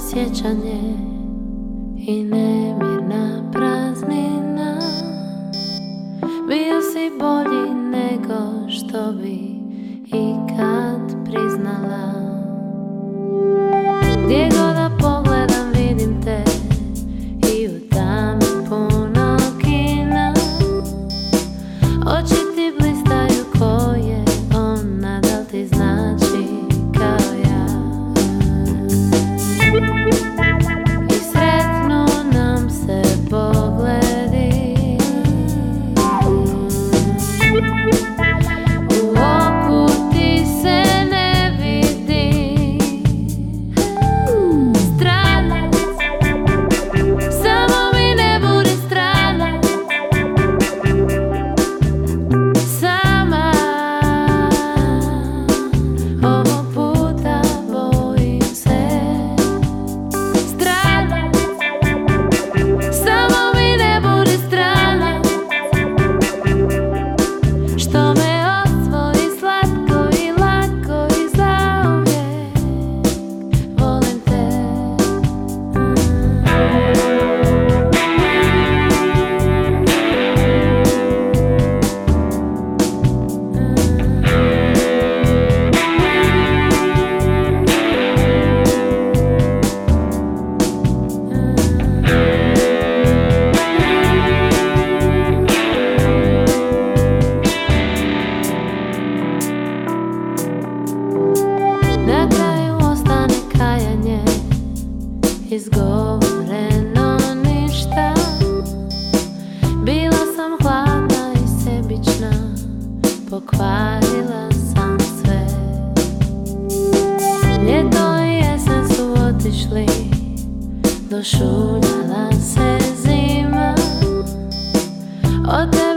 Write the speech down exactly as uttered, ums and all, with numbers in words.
sjećanje i nemirna praznina. Bio si bolji nego što bi ikad priznala. Gdje god da pogledam vidim te i u tami puno kina. Oči ti blistaju ko je ona, da li ti znači kao ja? I sretnu nam se pogledi, u oku ti se ne vidi. Stranac, samo mi ne budi stranac. Sama ovog puta bojim se. Stranac, samo mi ne budi stranac. Što me osvoji slatko i lako i zauvijek. Volim te. Na kraju ostane kajanje, izgovoreno ništa. Bila sam hladna i sebična, pokvarila sam sve. Ljeto i jesen su otišli, došuljala se zima. Od